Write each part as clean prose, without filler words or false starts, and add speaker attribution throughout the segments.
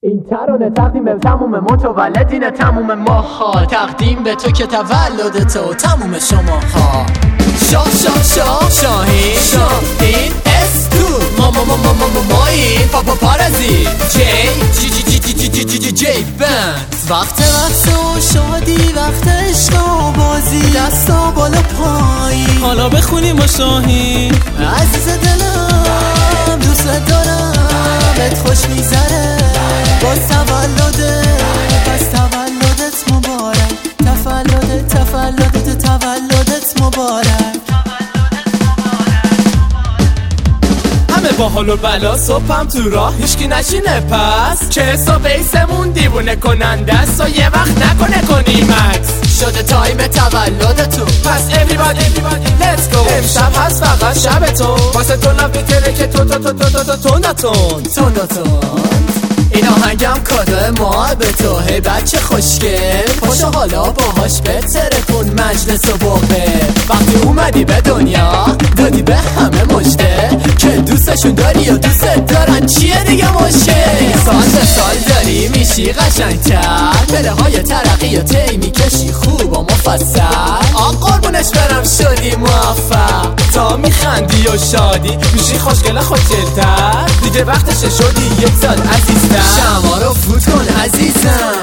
Speaker 1: این ترانه تقدیم به تموم متولدین تموم ماها، تقدیم به تو که تولد تو تموم شماها. شاه شاه شاه شاهین شاهین استو مایین پاپا پارازی جی بند. وقت و شادی، وقت عشق و بازی، دستا بالا پایین،
Speaker 2: حالا بخونیم با شاهین.
Speaker 1: عزیز دلم دوست دارم، بهت خوش میذاره باز تولده، پس تولدت مبارک، تولدت مبارک.
Speaker 2: همه با حال و بلا، صبحم تو راه هیچکی نشینه، پس که حساب ایسمون دیوونه کننده است و یه وقت نکنه کنیمت.
Speaker 1: شده تایم تولدتو،
Speaker 2: پس everybody let's go. امشب هست فقط شب تو، واسه تو لب میتره که تون
Speaker 1: این آهنگم کادو ما به تو، هی بچه خوشگل پاشو حالا باهاش بتره کن مجلس و باقه. وقتی اومدی به دنیا دادی به همه مژده که دوستشون داری و دوست دارن، چیه دیگه مشکل؟ سال به سال داری میشی قشنگتر، پله های ترقی و طی میکشی خوب و مفصل. قربونش برم شدی موفق،
Speaker 2: تا میخندی و شادی میشی خوشگل خوشگلتر. دیگه وقتشه شدی یک سال عزیزتر،
Speaker 1: شما رو فوت کن عزیزم.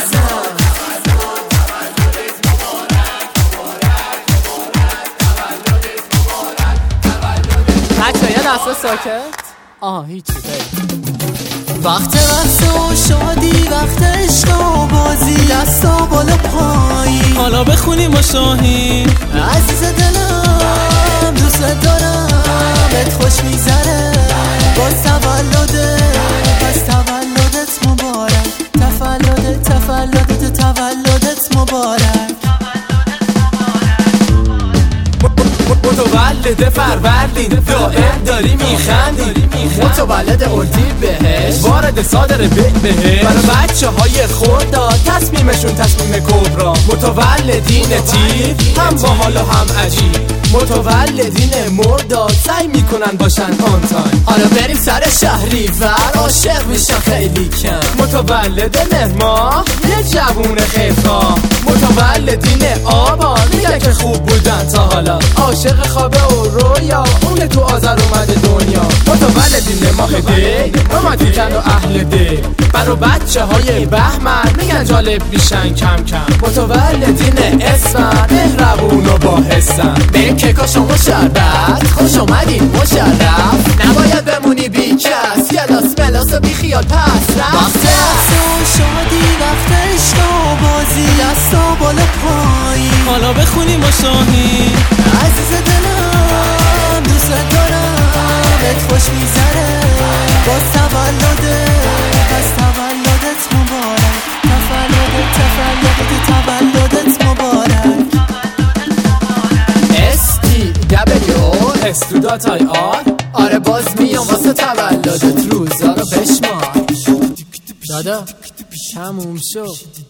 Speaker 2: بچه یه دسته ساکت. هیچی
Speaker 1: وقت و شادی، وقت عشق و بازی، دستا بالا پایین،
Speaker 2: حالا بخونیم با شاهین.
Speaker 1: عزیز دلم دوست دارم، بهت خوش میذاره باز تولده، پس تولدت مبارک، تولدت مبارک.
Speaker 2: متولد فروردین دائم داری میخندی، متولد اردیبهشت وارد صادر بهشت. برای بچه های خورداد تصمیمشون تصمیم کبرا، متولدین تیر هم باحال و هم عجیب، متولدین مرداد سعی میکنن باشن آن تایم.
Speaker 1: حالا بریم سر شهریور، عاشق میشن خیلی کم.
Speaker 2: متولد مهر یه جوون خیرخواه، متولدین آبان میگن که خوب بودن تا حالا، عاشق خوابه و رویا اون تو آذر اومده دنیا. متولدین ماه دی رومانتیکن و اهل دی، برا بچه های بهمن میگن جالب میشن کم کم. متولدین اسفند مهربون و با حسن،
Speaker 1: بریم کیکاش و شربت، خوش اومدین مشرف، نباید بمونی بی کس، گلاس ملاس و بی خیال پس رفت. وقت و شادی، وقت عشق و بازی، دستا بالا پایین،
Speaker 2: حالا بخونیم با شاهین.
Speaker 1: عزیز دلم دوست دارم، بهت خوش میذاره باز تولده، پس تولدت مبارک، تولدت مبارک.
Speaker 2: STWR
Speaker 1: آره باز میام واسه تولدت، روزا رو بشمار. دادا تموم شد.